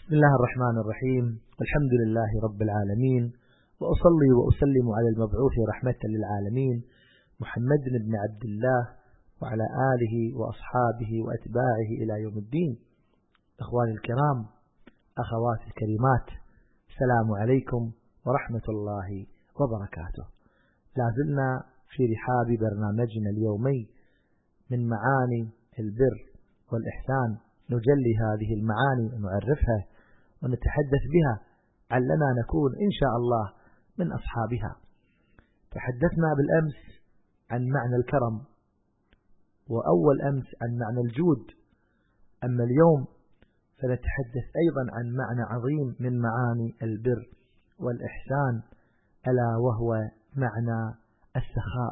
بسم الله الرحمن الرحيم. الحمد لله رب العالمين، وأصلي وأسلم على المبعوث رحمة للعالمين محمد بن عبد الله وعلى آله وأصحابه وأتباعه إلى يوم الدين. إخواني الكرام، أخواتي الكريمات، السلام عليكم ورحمة الله وبركاته. لازلنا في رحاب برنامجنا اليومي من معاني البر والإحسان، نجلي هذه المعاني ونعرفها ونتحدث بها علنا نكون إن شاء الله من أصحابها. تحدثنا بالأمس عن معنى الكرم، وأول أمس عن معنى الجود، أما اليوم فنتحدث أيضا عن معنى عظيم من معاني البر والإحسان، ألا وهو معنى السخاء.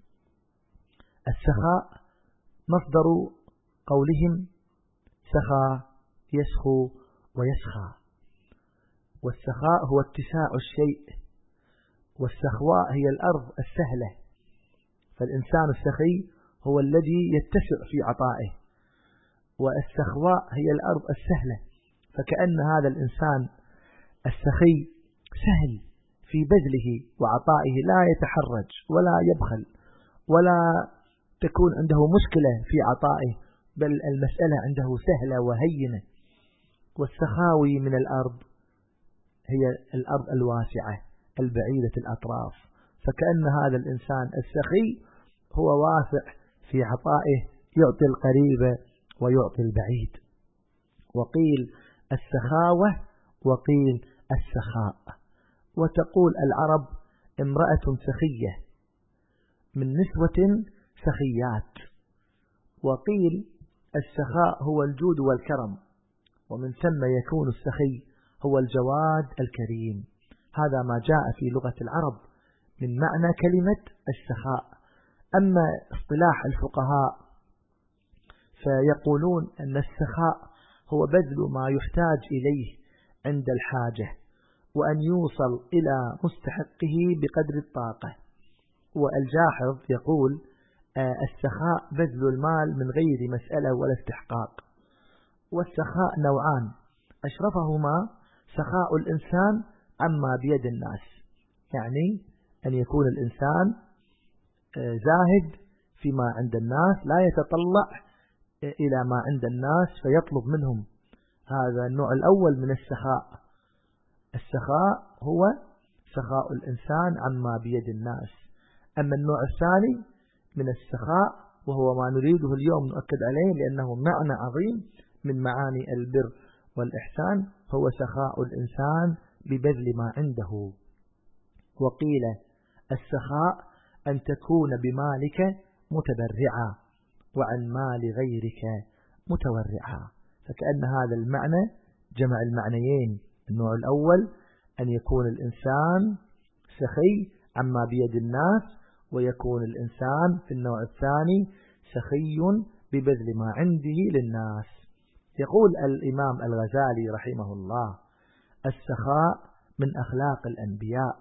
السخاء مصدر قولهم سخى يسخو ويسخى، والسخاء هو اتساع الشيء، والسخواء هي الأرض السهلة، فالإنسان السخي هو الذي يتسع في عطائه، والسخواء هي الأرض السهلة، فكأن هذا الإنسان السخي سهل في بذله وعطائه، لا يتحرج ولا يبخل ولا تكون عنده مشكلة في عطائه، بل المسألة عنده سهلة وهينة. والسخاوي من الأرض هي الأرض الواسعة البعيدة الأطراف، فكأن هذا الإنسان السخي هو واسع في عطائه، يعطي القريب ويعطي البعيد. وقيل السخاوة وقيل السخاء. وتقول العرب امرأة سخية من نسوة سخيات. وقيل السخاء هو الجود والكرم، ومن ثم يكون السخي هو الجواد الكريم. هذا ما جاء في لغة العرب من معنى كلمة السخاء. أما اصطلاح الفقهاء فيقولون أن السخاء هو بذل ما يحتاج إليه عند الحاجة، وأن يوصل إلى مستحقه بقدر الطاقة. والجاحظ يقول السخاء بذل المال من غير مسألة ولا استحقاق. والسخاء نوعان، أشرفهما سخاء الإنسان عما بيد الناس، يعني أن يكون الإنسان زاهد فيما عند الناس، لا يتطلع إلى ما عند الناس فيطلب منهم. هذا النوع الأول من السخاء. السخاء هو سخاء الإنسان عما بيد الناس. أما النوع الثاني من السخاء وهو ما نريده اليوم نؤكد عليه لأنه معنى عظيم من معاني البر والإحسان، هو سخاء الإنسان ببذل ما عنده. وقيل السخاء أن تكون بمالك متبرعا وعن مال غيرك متورعا، فكأن هذا المعنى جمع المعنيين. النوع الأول أن يكون الإنسان سخي عما بيد الناس، ويكون الإنسان في النوع الثاني سخي ببذل ما عنده للناس. يقول الإمام الغزالي رحمه الله: السخاء من أخلاق الأنبياء.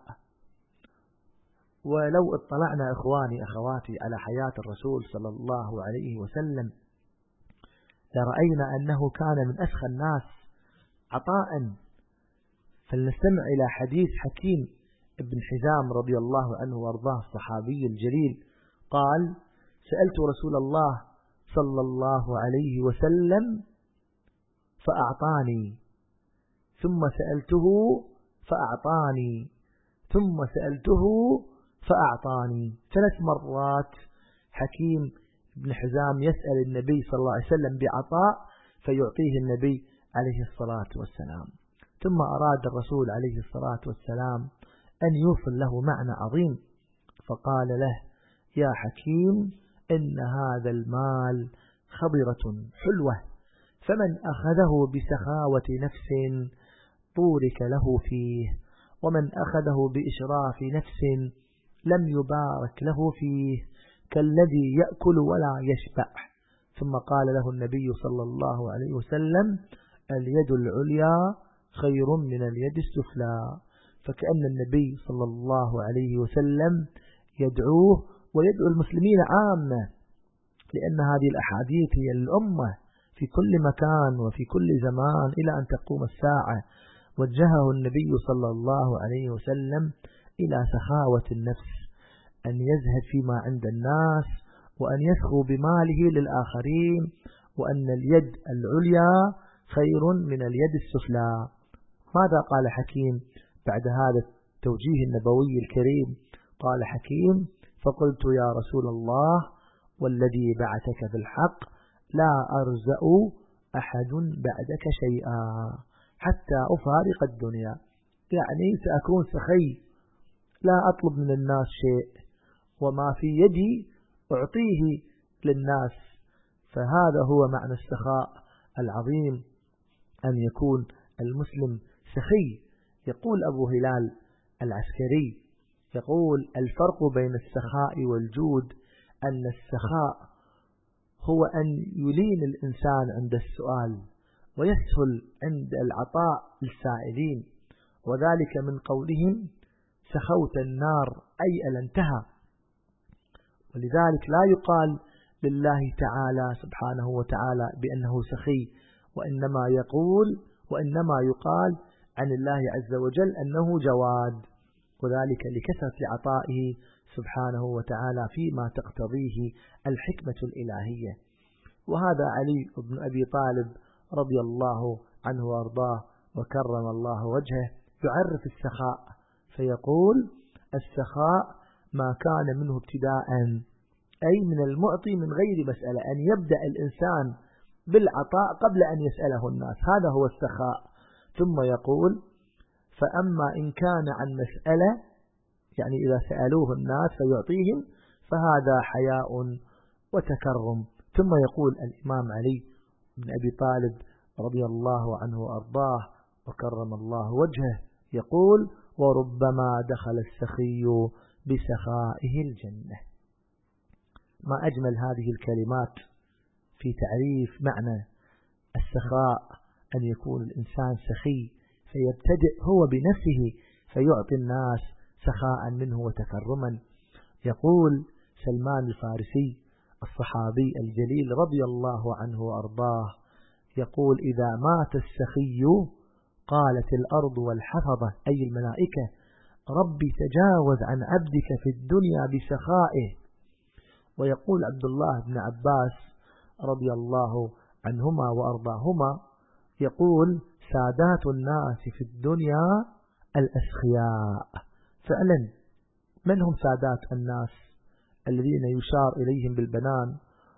ولو اطلعنا إخواني أخواتي على حياة الرسول صلى الله عليه وسلم لرأينا أنه كان من أسخى الناس عطاء. فلنستمع إلى حديث حكيم ابن حزام رضي الله عنه وارضاه الصحابي الجليل، قال: سألت رسول الله صلى الله عليه وسلم فأعطاني، ثم سألته فأعطاني، ثم سألته فأعطاني. 3 مرات حكيم ابن حزام يسأل النبي صلى الله عليه وسلم بعطاء فيعطيه النبي عليه الصلاة والسلام. ثم أراد الرسول عليه الصلاة والسلام أن يوصل له معنى عظيم، فقال له: يا حكيم، إن هذا المال خضرة حلوة، فمن أخذه بسخاوة نفس بورك له فيه، ومن أخذه بإشراف نفس لم يبارك له فيه، كالذي يأكل ولا يشبع. ثم قال له النبي صلى الله عليه وسلم: اليد العليا خير من اليد السفلى. فكأن النبي صلى الله عليه وسلم يدعوه ويدعو المسلمين عامة، لأن هذه الأحاديث هي الأمة في كل مكان وفي كل زمان إلى أن تقوم الساعة، وجهه النبي صلى الله عليه وسلم إلى سخاوة النفس، أن يزهد فيما عند الناس، وأن يسخو بماله للآخرين، وأن اليد العليا خير من اليد السفلى. ماذا قال حكيم بعد هذا التوجيه النبوي الكريم؟ قال حكيم: فقلت يا رسول الله والذي بعثك بالحق لا أرزأ أحد بعدك شيئا حتى أفارق الدنيا، يعني سأكون سخي، لا أطلب من الناس شيء، وما في يدي أعطيه للناس. فهذا هو معنى السخاء العظيم، أن يكون المسلم سخي. يقول أبو هلال العسكري، يقول: الفرق بين السخاء والجود أن السخاء هو أن يلين الإنسان عند السؤال ويسهل عند العطاء للسائلين، وذلك من قولهم: سخوت النار أي ألنتها. ولذلك لا يقال لله تعالى سبحانه وتعالى بأنه سخي، وإنما يقال عن الله عز وجل أنه جواد، وذلك لكثرة عطائه سبحانه وتعالى فيما تقتضيه الحكمة الإلهية. وهذا علي بن أبي طالب رضي الله عنه وأرضاه وكرم الله وجهه يعرف السخاء فيقول: السخاء ما كان منه ابتداء، أي من المعطي من غير مسألة، أن يبدأ الإنسان بالعطاء قبل أن يسأله الناس، هذا هو السخاء. ثم يقول: فأما إن كان عن مسألة، يعني إذا سألوه الناس فيعطيهم، فهذا حياء وتكرم. ثم يقول الإمام علي بن أبي طالب رضي الله عنه وأرضاه وكرم الله وجهه يقول: وربما دخل السخي بسخائه الجنة. ما أجمل هذه الكلمات في تعريف معنى السخاء، أن يكون الإنسان سخي فيبتدئ هو بنفسه فيعطي الناس سخاء منه وتكرما. يقول سلمان الفارسي الصحابي الجليل رضي الله عنه وأرضاه، يقول: إذا مات السخي قالت الأرض والحفظة، أي الملائكة: ربي تجاوز عن عبدك في الدنيا بسخائه. ويقول عبد الله بن عباس رضي الله عنهما وأرضاهما، يقول: سادات الناس في الدنيا الأسخياء. فعلا من هم سادات الناس؟ الذين يشار إليهم بالبنان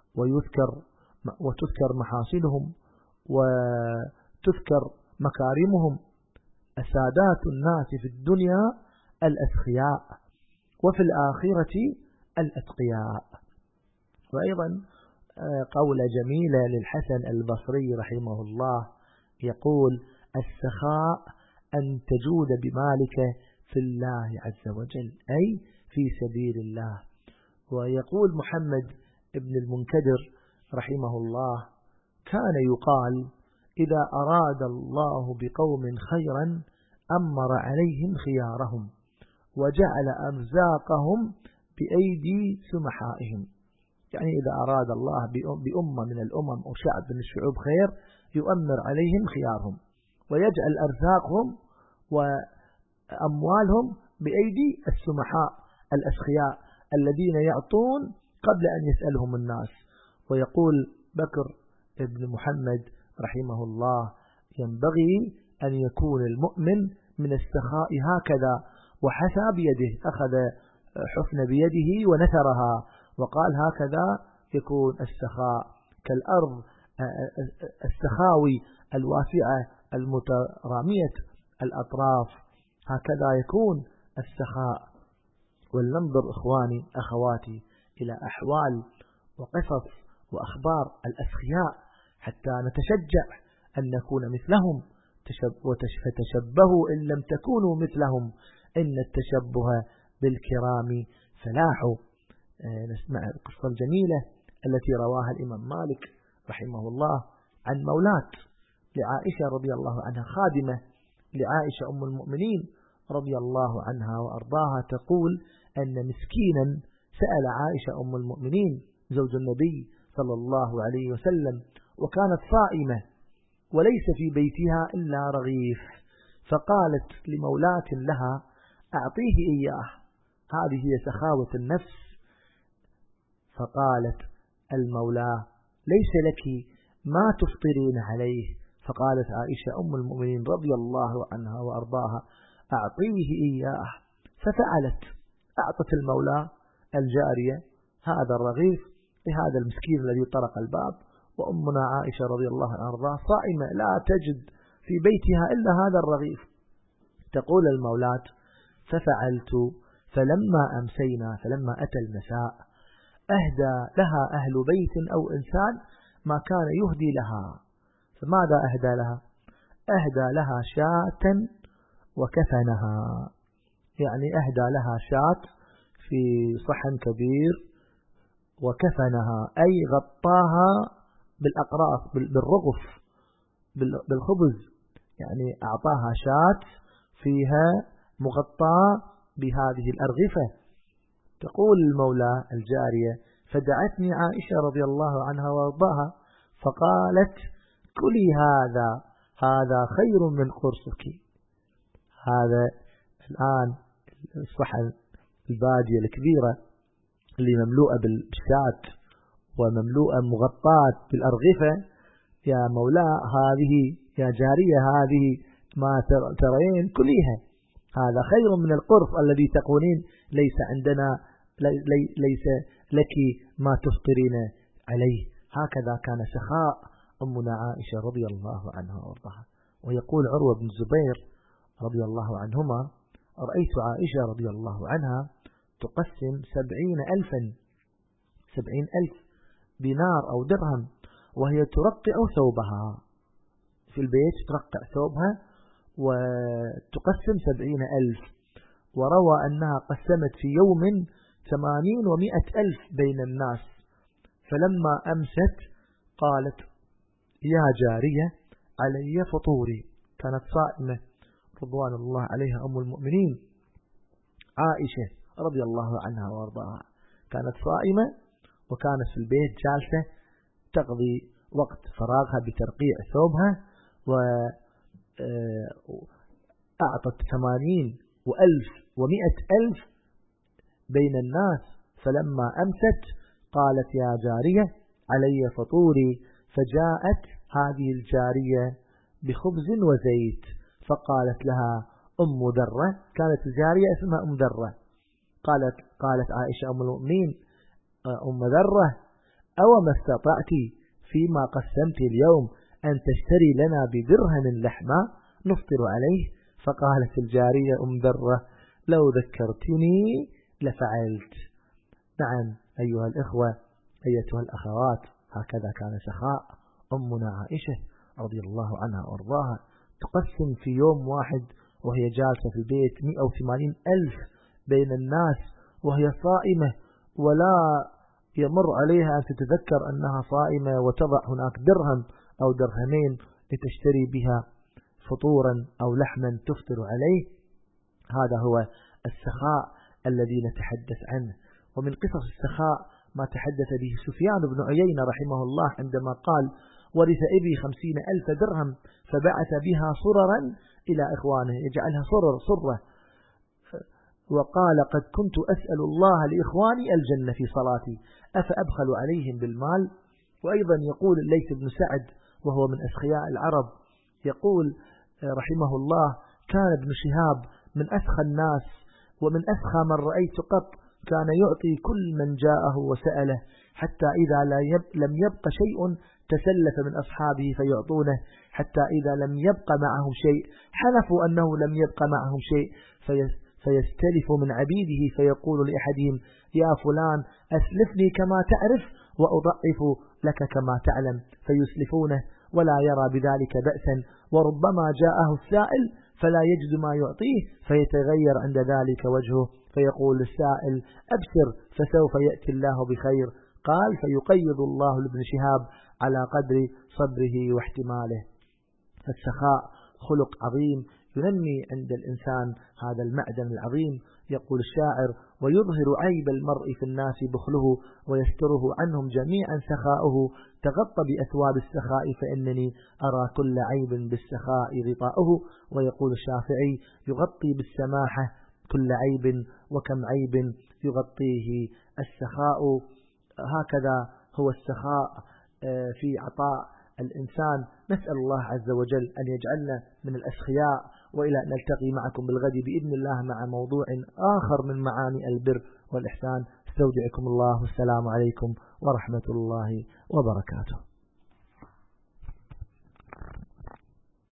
وتذكر محاسنهم وتذكر مكارمهم. سادات الناس في الدنيا الأسخياء، وفي الآخرة الأتقياء. وأيضا قولة جميلة للحسن البصري رحمه الله، يقول: السخاء أن تجود بمالك في الله عز وجل، أي في سبيل الله. ويقول محمد ابن المنكدر رحمه الله: كان يقال: إذا أراد الله بقوم خيرا أمر عليهم خيارهم وجعل أرزاقهم بأيدي سمحائهم. يعني إذا أراد الله بأمة من الأمم أو شعب من الشعوب خير يؤمر عليهم خيارهم ويجعل أرزاقهم وأموالهم بأيدي السمحاء الأسخياء الذين يعطون قبل أن يسألهم الناس. ويقول بكر ابن محمد رحمه الله: ينبغي أن يكون المؤمن من السخاء هكذا، وحثى بيده، أخذ حفن بيده ونثرها وقال: هكذا يكون السخاء، كالأرض السخاوي الواسعة المترامية الأطراف، هكذا يكون السخاء. ولننظر إخواني أخواتي إلى أحوال وقصص وأخبار الأسخياء حتى نتشجع أن نكون مثلهم. فتشبهوا إن لم تكونوا مثلهم إن التشبه بالكرام فلاح. نسمع القصة الجميلة التي رواها الإمام مالك رحمه الله عن مولاة لعائشة رضي الله عنها، خادمة لعائشة أم المؤمنين رضي الله عنها وأرضاها، تقول أن مسكينا سأل عائشة أم المؤمنين زوج النبي صلى الله عليه وسلم وكانت صائمة وليس في بيتها إلا رغيف، فقالت لمولاة لها: أعطيه إياه، هذه هي سخاوة النفس. فقالت المولى: ليس لك ما تفطرين عليه. فقالت عائشة أم المؤمنين رضي الله عنها وأرضاها: أعطيه إياه. ففعلت، أعطت المولى الجارية هذا الرغيف لهذا المسكين الذي طرق الباب، وأمنا عائشة رضي الله عنها وأرضاها صائمة لا تجد في بيتها إلا هذا الرغيف. تقول المولاة: ففعلت، فلما أمسينا، فلما أتى المساء، أهدى لها أهل بيت أو إنسان ما كان يهدي لها. فماذا أهدى لها؟ أهدى لها شاة وكفنها، يعني أهدى لها شاة في صحن كبير وكفنها، أي غطاها بالأقراص، بالرغف، بالخبز، يعني أعطاها شاة فيها مغطاة بهذه الأرغفة. تقول المولى الجارية: فدعتني عائشة رضي الله عنها وارضاها فقالت: كلي هذا خير من قرصك. هذا الآن الصحن البادية الكبيرة اللي مملوءة بالشاة ومملوءة مغطاة بالأرغفة، يا مولاة هذه، يا جارية هذه ما ترين كليها، هذا خير من القرص الذي تقولين ليس عندنا، ليس لك ما تفطرين عليه. هكذا كان سخاء أمنا عائشة رضي الله عنها وارضاها. ويقول عروة بن الزبير رضي الله عنهما: رأيت عائشة رضي الله عنها تقسم 70,000 دينار أو درهم، وهي ترقع ثوبها في البيت، ترقع ثوبها وتقسم 70,000. وروى أنها قسمت في يوم 80 و100 ألف بين الناس. فلما أمست قالت: يا جارية علي فطوري. كانت صائمة رضوان الله عليها أم المؤمنين عائشة رضي الله عنها وارضاها، كانت صائمة وكانت في البيت جالسة تقضي وقت فراغها بترقيع ثوبها، وأعطت 80 وألف و100 ألف بين الناس. فلما أمست قالت: يا جارية علي فطوري. فجاءت هذه الجارية بخبز وزيت، فقالت لها أم ذرة، كانت الجارية اسمها أم ذرة، قالت عائشة أم المؤمنين: أم ذرة، أو ما استطعت فيما قسمت اليوم أن تشتري لنا بدرهم لحمة نفطر عليه؟ فقالت الجارية أم ذرة: لو ذكرتني لفعلت. نعم أيها الإخوة، أيتها الأخوات، هكذا كان سخاء أمنا عائشة رضي الله عنها وارضاها، تقسم في يوم واحد وهي جالسة في البيت 180 ألف بين الناس وهي صائمة، ولا يمر عليها أن تتذكر أنها صائمة وتضع هناك درهم أو درهمين لتشتري بها فطورا أو لحما تفطر عليه. هذا هو السخاء الذي نتحدث عنه. ومن قصص السخاء ما تحدث به سفيان بن عيينة رحمه الله عندما قال: ورث أبي 50,000 درهم فبعث بها صررا إلى إخوانه، يجعلها صرة، وقال: قد كنت أسأل الله لإخواني الجنة في صلاتي أفأبخل عليهم بالمال. وأيضا يقول الليث بن سعد وهو من أسخياء العرب، يقول رحمه الله: كان ابن شهاب من أسخى الناس ومن أسخى من رأيت قط، كان يعطي كل من جاءه وسأله، حتى إذا لم يبق شيء تسلف من أصحابه فيعطونه، حتى إذا لم يبق معه شيء حلفوا أنه لم يبق معهم شيء فيستلف من عبيده، فيقول لأحدهم: يا فلان أسلفني كما تعرف وأضعف لك كما تعلم، فيسلفونه ولا يرى بذلك بأسا. وربما جاءه السائل فلا يجد ما يعطيه فيتغير عند ذلك وجهه، فيقول السائل: أبشر فسوف يأتي الله بخير. قال: فيقيض الله لابن شهاب على قدر صبره واحتماله. فالسخاء خلق عظيم ينمي عند الإنسان هذا المعدن العظيم، يقول الشاعر: ويظهر عيب المرء في الناس بخله، ويستره عنهم جميعا سخاؤه. تغطى بأثواب السخاء فإنني أرى كل عيب بالسخاء غطاؤه. ويقول الشافعي: يغطي بالسماحة كل عيب، وكم عيب يغطيه السخاء. هكذا هو السخاء في عطاء الإنسان. نسأل الله عز وجل أن يجعلنا من الأسخياء، وإلى أن نلتقي معكم بالغد بإذن الله مع موضوع آخر من معاني البر والإحسان. استودعكم الله، والسلام عليكم ورحمة الله وبركاته.